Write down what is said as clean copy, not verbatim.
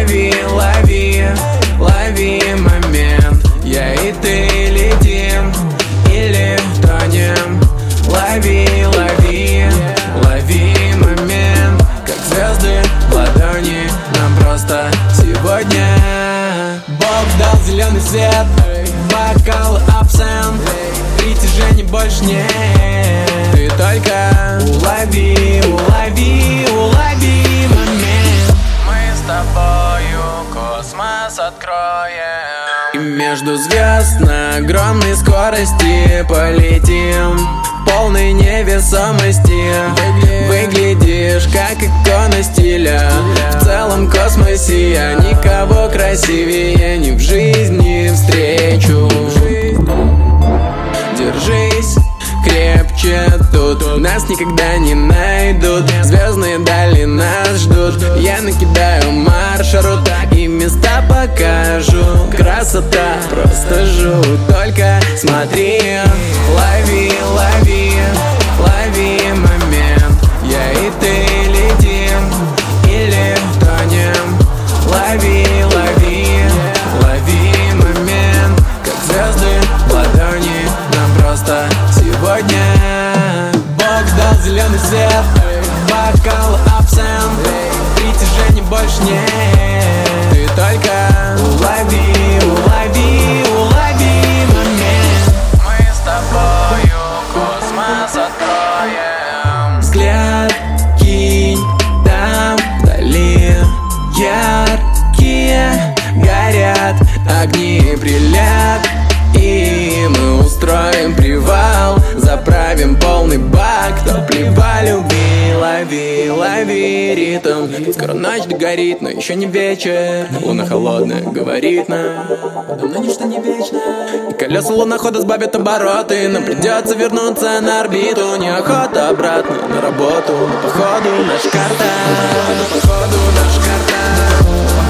Лови, лови, лови момент. Я и ты летим или тонем. Лови, лови, лови момент. Как звезды в ладони, нам просто сегодня. Бог дал зеленый свет, бокал абсент. Притяжений больше нет. Ты только улови, улови, улови момент. Мы с тобою космос откроем и между звезд на огромной скорости полетим. Полной невесомости выглядишь как икона стиля. В целом космосе я никого красивее ни в жизни встречу. Держись крепче, тут нас никогда не найдут. Звездные дали нас ждут. Я накидаю маршрут и места покажу. Красота, просто жуть. Только смотри, лови, лови, лови момент. Я и ты летим или тонем. Лови, лови, лови момент. Как звезды в ладони, нам просто сегодня. Бог дал зеленый свет, бокал абсент. Притяжений больше нет. Ты только улови, улови, улови момент. Мы с тобою космос откроем. Взгляд кинь, там вдали яркие горят огни, прилет. И мы устроим привал, заправим полный бак топлива любви. Лови, лови ритм. Скоро ночь догорит, но еще не вечер. Луна холодная, говорит нам: давно ничто не вечно. И колеса лунохода сбавят обороты. Нам придется вернуться на орбиту. Неохота обратно на работу. Но походу наша карта. Походу наша карта.